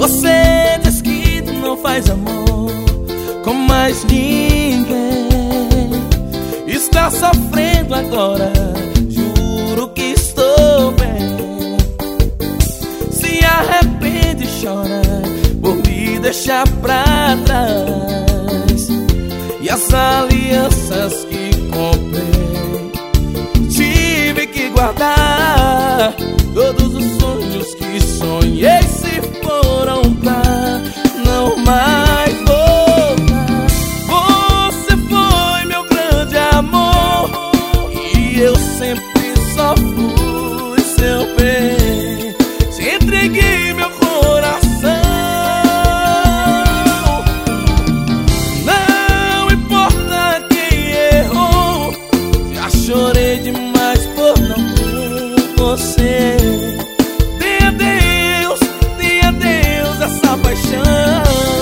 Você diz que não faz amor com mais ninguém. Está sofrendo agora, juro que estou bem. Se arrepende e chora por me deixar pra trás. E as alianças que comprei tive que guardar. Todos os sonhos que sonhei se foram pra não mais voltar. Você foi meu grande amor e eu sempre só fui seu bem. Te entreguei meu coração. Não importa quem errou, já chorei demais por não ter você. Dê adeus essa paixão.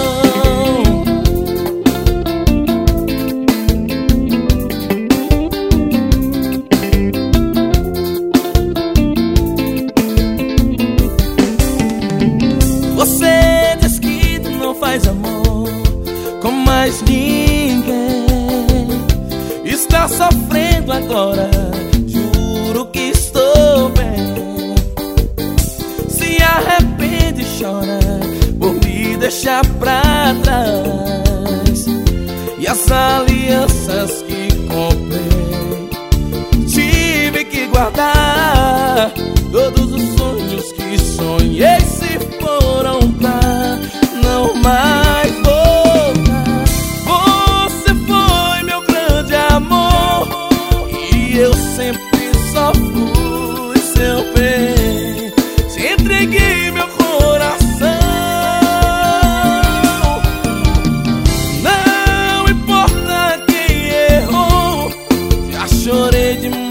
Você diz que não faz amor com mais ninguém. Está sofrendo agora, juro que estou bem. Se arrepende e chora por me deixar pra trás. E as alianças que comprei tive que guardar. Todos os sonhos que sonhei se foram pra não mais voltar. Você foi meu grande amor e eu sempre só fui seu bem. Te entreguei meu coração. Não importa quem errou, já chorei demais